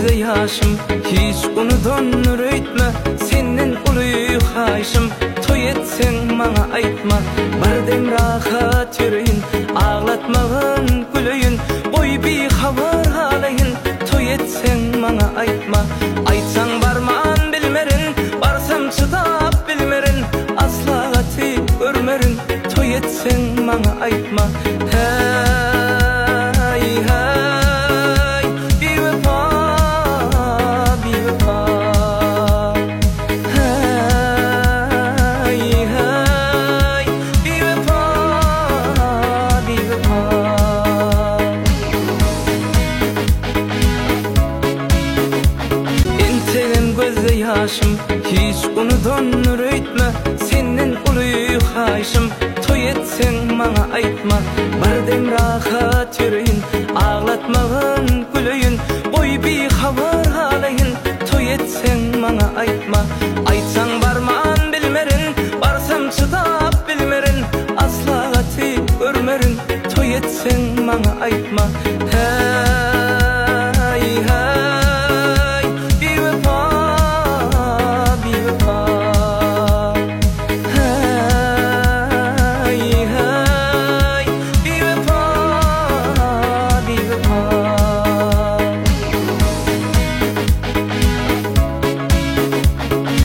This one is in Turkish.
gözde yaşım, hiç unudan reytme, senin uluy haşım. Toy etsen bana aytma, bardem rahat yüreğin, ağlatmağın gülüyün, boy bir havar halayın. Toy etsen bana aytma, aytsan barman bilmerin, barsam çıdap bilmerin, asla gatip görmerin. Toy etsen bana aytma, hey hey, bir vefa, bir vefa. Hey hey, bir vefa, bir vefa. Entelen gözde yaşım, hiç unudan reytme, senin uluy haşım. Toy etsen bana aytma, bardem rahat yüreğin, ağlatmağın gülüyün, boy bir havar halayın. Toy etsen bana aytma, aytsan barman bilmerin, barsam çıdap bilmerin, asla gatip görmerin. Toy etsen bana aytma.